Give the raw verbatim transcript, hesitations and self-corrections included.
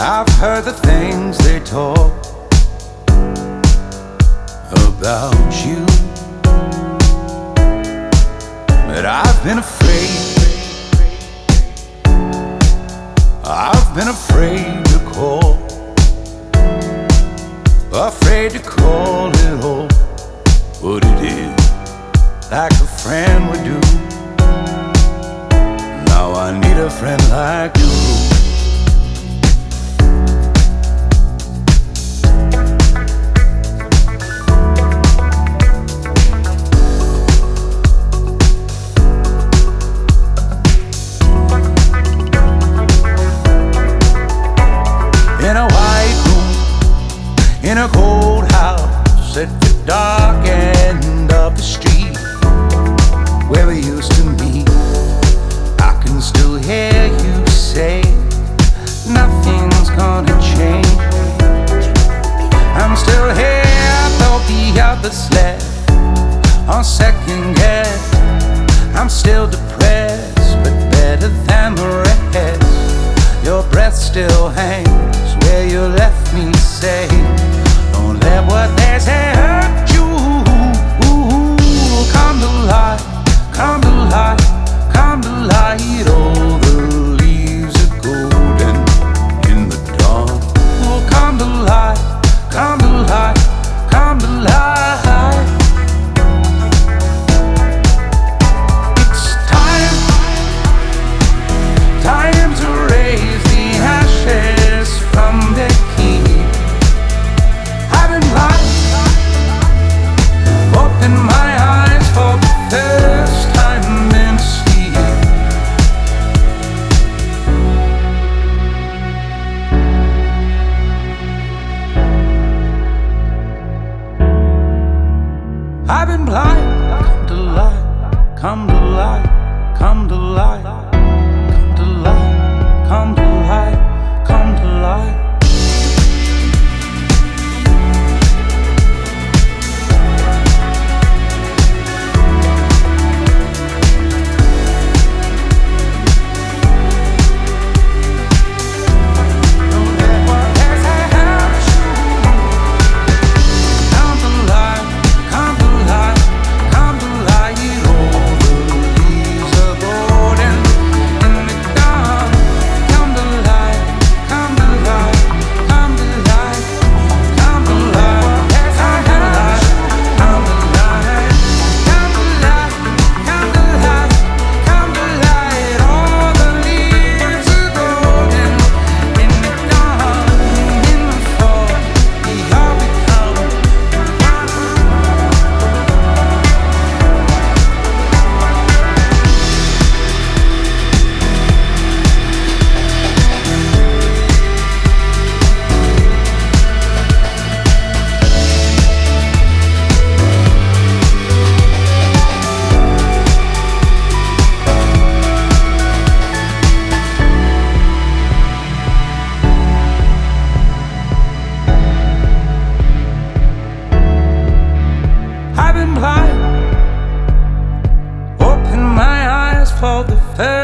I've heard the things they talk about you, but I've been afraid. I've been afraid to call, afraid to call it all what it is, like a friend would do. Now I need a friend like you. In a white room, in a cold house at the dark end of the street where we used to meet, I can still hear you say nothing's gonna change. I'm still here though the others left on second guess. I'm still depressed but better than the rest. Your breath still hangs where you left me, say don't let what they say hurt you. Come to light, come to light, come to light. All the leaves are golden in the dawn. Oh, come to light, come to light, come to light. It's time, time to raise the ashes from the heat. I've been blind, open my eyes for the first time in sleep. I've been blind, come to light, come to light, come to light, come to light, come to light, come to light. I've been blind, open my eyes for the first